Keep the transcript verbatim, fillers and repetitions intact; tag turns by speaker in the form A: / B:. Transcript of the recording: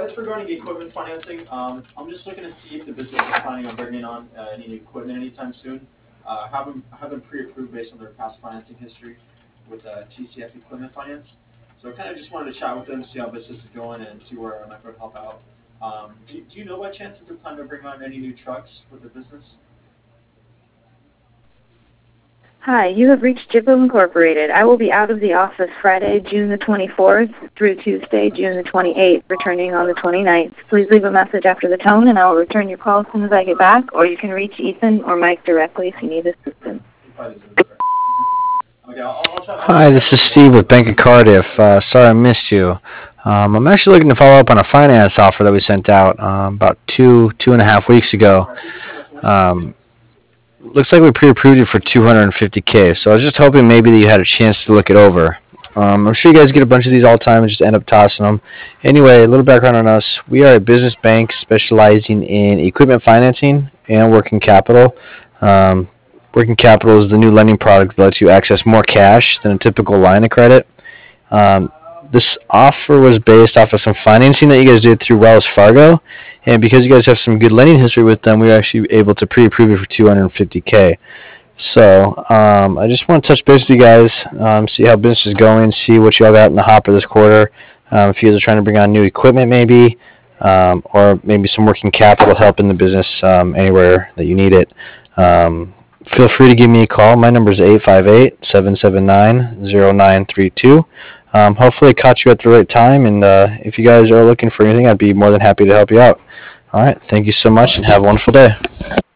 A: it's regarding equipment financing. Um, I'm just looking to see if the business is planning on bringing on uh, any new equipment anytime soon. Uh, have them, have them pre-approved based on their past financing history with uh, T C F Equipment Finance. So I kind of just wanted to chat with them, see how business is going, and see where I might be able to help out. Um, do, do you know by chance if they're planning to bring on any new trucks for the business?
B: Hi, you have reached Jibbo Incorporated. I will be out of the office Friday, June the twenty-fourth through Tuesday, June the twenty-eighth, returning on the twenty-ninth. Please leave a message after the tone, and I will return your call as soon as I get back, or you can reach Ethan or Mike directly if you need assistance.
C: Hi, this is Steve with Bank of Cardiff. Uh, sorry I missed you. Um, I'm actually looking to follow up on a finance offer that we sent out um, about two, two and a half weeks ago. Um, looks like we pre-approved it for two hundred fifty K, so I was just hoping maybe that you had a chance to look it over. Um, I'm sure you guys get a bunch of these all the time and just end up tossing them. Anyway, a little background on us. We are a business bank specializing in equipment financing and working capital. Um, working capital is the new lending product that lets you access more cash than a typical line of credit. Um, this offer was based off of some financing that you guys did through Wells Fargo, and because you guys have some good lending history with them, we were actually able to pre-approve it for two hundred fifty K. So um, I just want to touch base with you guys, um, see how business is going, see what y'all got in the hopper this quarter. Um, if you guys are trying to bring on new equipment, maybe, um, or maybe some working capital help in the business um, anywhere that you need it. Um, feel free to give me a call. My number is eight five eight, seven seven nine, zero nine three two. Um, hopefully I caught you at the right time, and uh, if you guys are looking for anything, I'd be more than happy to help you out. All right, thank you so much, and have a wonderful day.